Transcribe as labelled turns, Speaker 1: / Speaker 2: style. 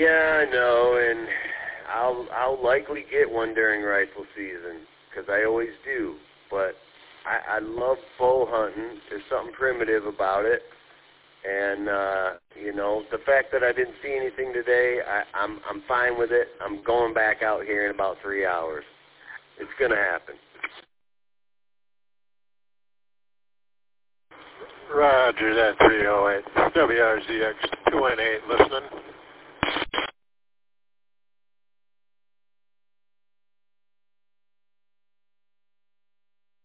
Speaker 1: Yeah, I know, and I'll likely get one during rifle season, because I always do. But I love bow hunting. There's something primitive about it. And, the fact that I didn't see anything today, I'm fine with it. I'm going back out here in about 3 hours. It's going to happen.
Speaker 2: Roger that, 308. WRZX 218 listening.